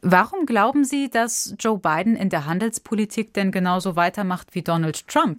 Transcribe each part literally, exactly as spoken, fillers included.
Warum glauben Sie, dass Joe Biden in der Handelspolitik denn genauso weitermacht wie Donald Trump?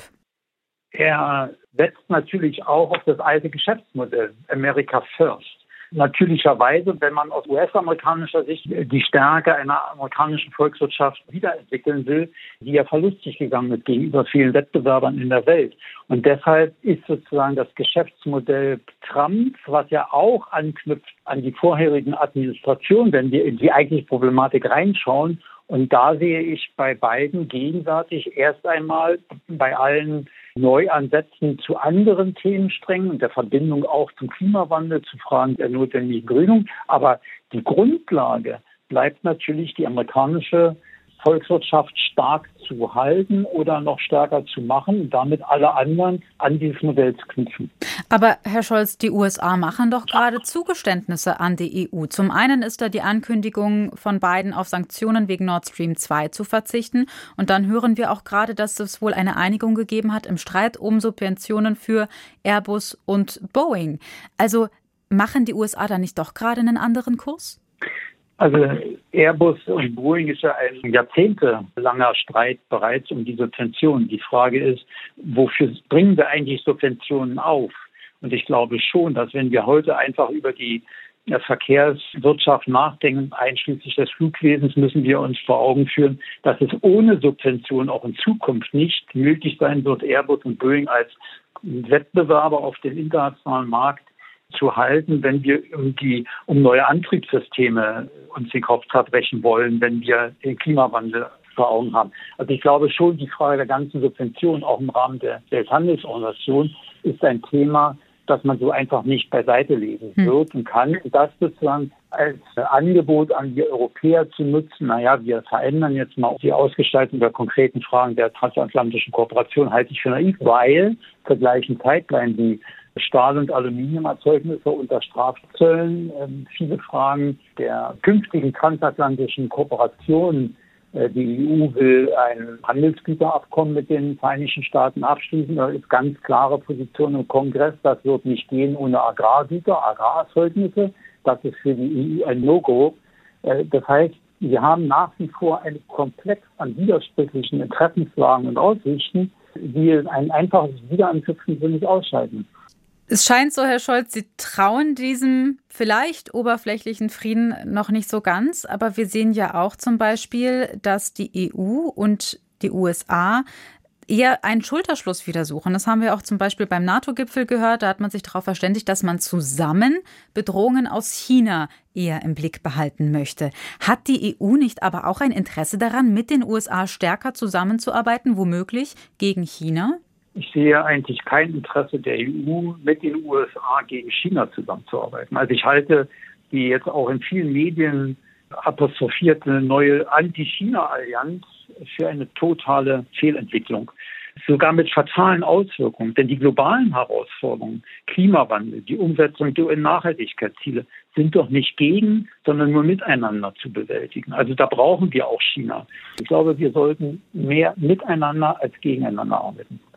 Er setzt natürlich auch auf das alte Geschäftsmodell America First. Natürlicherweise, wenn man aus U S-amerikanischer Sicht die Stärke einer amerikanischen Volkswirtschaft wiederentwickeln will, die ja verlustig gegangen ist gegenüber vielen Wettbewerbern in der Welt. Und deshalb ist sozusagen das Geschäftsmodell Trump, was ja auch anknüpft an die vorherigen Administrationen, wenn wir in die eigentliche Problematik reinschauen. Und da sehe ich bei beiden gegenwärtig erst einmal bei allen Neuansätzen zu anderen Themensträngen und der Verbindung auch zum Klimawandel, zu Fragen der notwendigen Grünung. Aber die Grundlage bleibt natürlich die amerikanische Volkswirtschaft stark zu halten oder noch stärker zu machen und damit alle anderen an dieses Modell zu knüpfen. Aber Herr Scholz, die U S A machen doch gerade Zugeständnisse an die E U. Zum einen ist da die Ankündigung von Biden, auf Sanktionen wegen Nord Stream zwei zu verzichten. Und dann hören wir auch gerade, dass es wohl eine Einigung gegeben hat im Streit um Subventionen für Airbus und Boeing. Also machen die U S A da nicht doch gerade einen anderen Kurs? Also Airbus und Boeing ist ja ein jahrzehntelanger Streit bereits um die Subventionen. Die Frage ist, wofür bringen wir eigentlich Subventionen auf? Und ich glaube schon, dass wenn wir heute einfach über die Verkehrswirtschaft nachdenken, einschließlich des Flugwesens, müssen wir uns vor Augen führen, dass es ohne Subventionen auch in Zukunft nicht möglich sein wird, Airbus und Boeing als Wettbewerber auf dem internationalen Markt zu halten, wenn wir um die um neue Antriebssysteme uns den Kopf zerbrechen wollen, wenn wir den Klimawandel vor Augen haben. Also ich glaube schon, die Frage der ganzen Subventionen auch im Rahmen der Welthandelsorganisation ist ein Thema, das man so einfach nicht beiseite legen wird und kann. Und das sozusagen als Angebot an die Europäer zu nutzen, naja, wir verändern jetzt mal die Ausgestaltung der konkreten Fragen der transatlantischen Kooperation, halte ich für naiv, weil zur gleichen Zeit bleiben die Stahl- und Aluminiumerzeugnisse unter Strafzöllen. Ähm, viele Fragen der künftigen transatlantischen Kooperation. Äh, die E U will ein Handelsgüterabkommen mit den Vereinigten Staaten abschließen. Da ist ganz klare Position im Kongress. Das wird nicht gehen ohne Agrargüter, Agrarerzeugnisse. Das ist für die E U ein No-Go. Äh, das heißt, wir haben nach wie vor einen Komplex an widersprüchlichen Interessenslagen und Aussichten, die ein einfaches Wiederanknüpfen so nicht ausschalten. Es scheint so, Herr Scholz, Sie trauen diesem vielleicht oberflächlichen Frieden noch nicht so ganz. Aber wir sehen ja auch zum Beispiel, dass die E U und die U S A eher einen Schulterschluss wieder suchen. Das haben wir auch zum Beispiel beim NATO-Gipfel gehört. Da hat man sich darauf verständigt, dass man zusammen Bedrohungen aus China eher im Blick behalten möchte. Hat die E U nicht aber auch ein Interesse daran, mit den U S A stärker zusammenzuarbeiten, womöglich gegen China? Ich sehe eigentlich kein Interesse der E U, mit den U S A gegen China zusammenzuarbeiten. Also ich halte die jetzt auch in vielen Medien apostrophierte neue Anti-China-Allianz für eine totale Fehlentwicklung. Sogar mit fatalen Auswirkungen. Denn die globalen Herausforderungen, Klimawandel, die Umsetzung der U N-Nachhaltigkeitsziele sind doch nicht gegen, sondern nur miteinander zu bewältigen. Also da brauchen wir auch China. Ich glaube, wir sollten mehr miteinander als gegeneinander arbeiten.